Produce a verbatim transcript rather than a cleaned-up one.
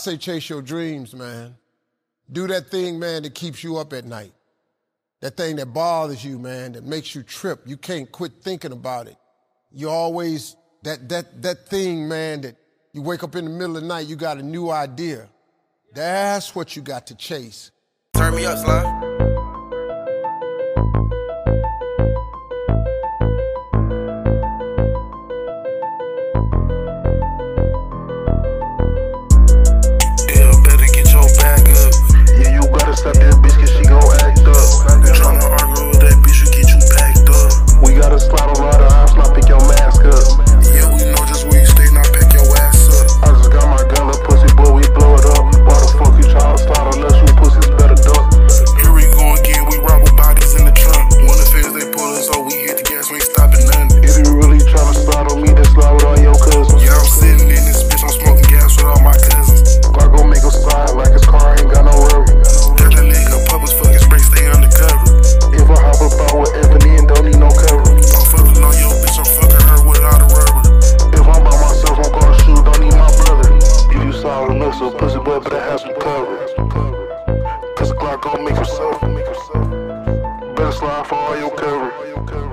Say chase your dreams, man. Do that thing, man, that keeps you up at night. That thing that bothers you, man, that makes you trip. You can't quit thinking about it. You always, that, that, that thing, man, that you wake up in the middle of the night, you got a new idea. That's what you got to chase. Turn me up, Slime. Stop that bitch cause she gon' act up. Tryna argue with that bitch, you get you packed up. We gotta slide on all the house, now pick your mask up. Yeah, we know just where you stay, now pick your ass up. I just got my gun, little pussy boy, we blow it up. Why the fuck you tryna slide unless you pussies better duck? Here we go again, we robbing bodies in the trunk. When the feds they pull us over, we hit the gas, we ain't stopping nothing. If you really tryna slide on me, then slide with all your cousins. Yeah, I'm sitting in this bitch, I'm smoking gas with all my cousins. I gon' make him slide like his car ain't got no rubber. If I hop up out with Ebony and don't need no cover. I'm fucking on your bitch, I'm fucking her without a rubber. If I'm by myself, I'm gonna shoot, don't need my brother. If you solid enough, so pussy boy better have some cover. Cause the Glock gon' make himself. Better slide for all your cover.